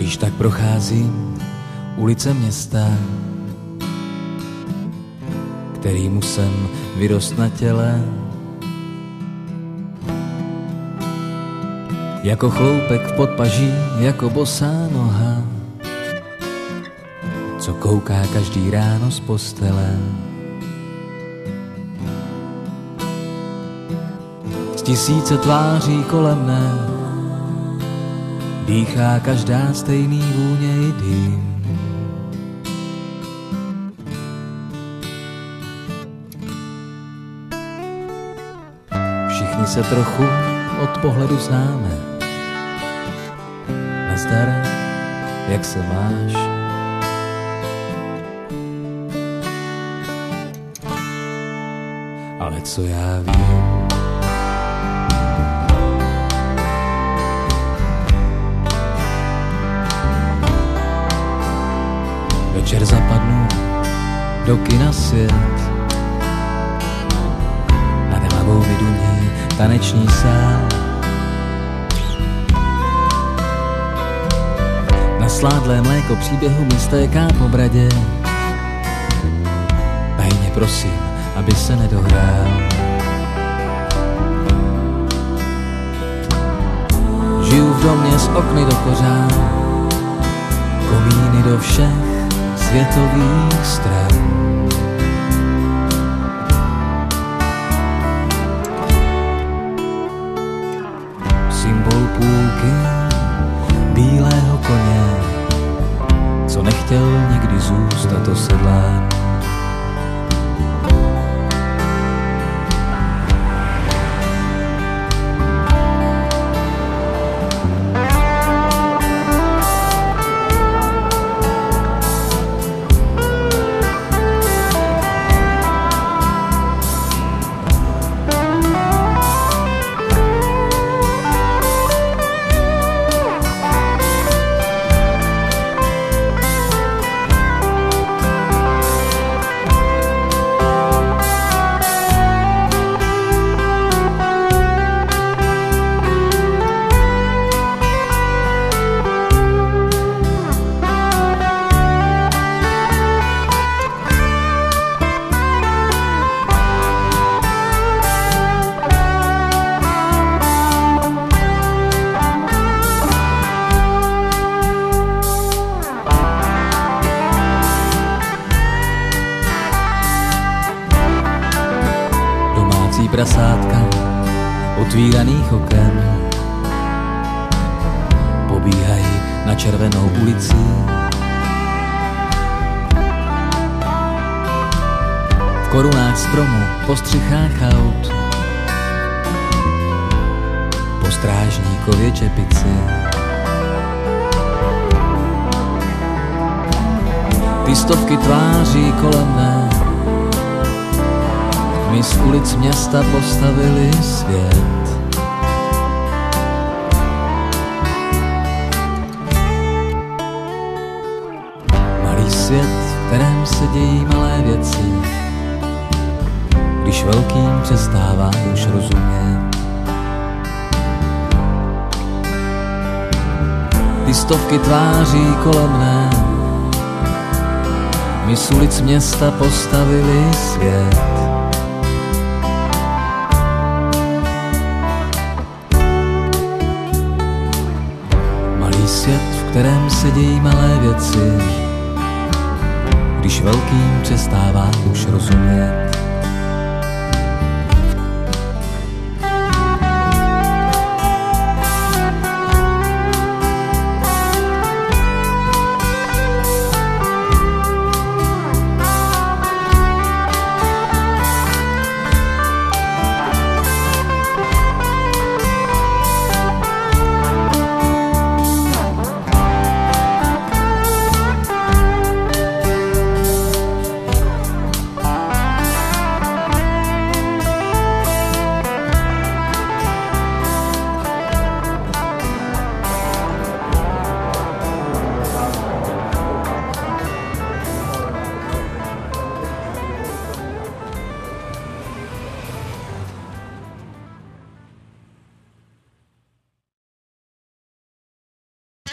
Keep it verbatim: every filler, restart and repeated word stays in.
Když tak procházím ulice města, kterýmu jsem vyrost na těle, jako chloupek v podpaží, jako bosá noha, co kouká každý ráno z postele. Z tisíce tváří kolem mne dýchá každá stejný vůně i dým. Všichni se trochu od pohledu známe. Nazdar, jak se máš? Ale co já vím, večer zapadnu do kina svět, nad hlavou mi duní taneční sál. Nasládlé mléko příběhu mi stéká po bradě, tajně prosím, aby se nedohrál. Žiju v domě s okny do kořán, komíny do všech světových stran. Symbol půlky bílého koně, co nechtěl nikdy zůstat osedlán. Prasátka otvíraných oken pobíhají na červenou ulici. V korunách stromu, po střechách aut, po strážníkově čepici. Ty stovky tváří kolem mne mi z ulic města postavili svět. Malý svět, v kterém se dějí malé věci, když velkým přestává už rozumět. Ty stovky tváří kolem mne mi z ulic města postavili svět. Svět, v kterém se dějí malé věci, když velkým přestává už rozumět.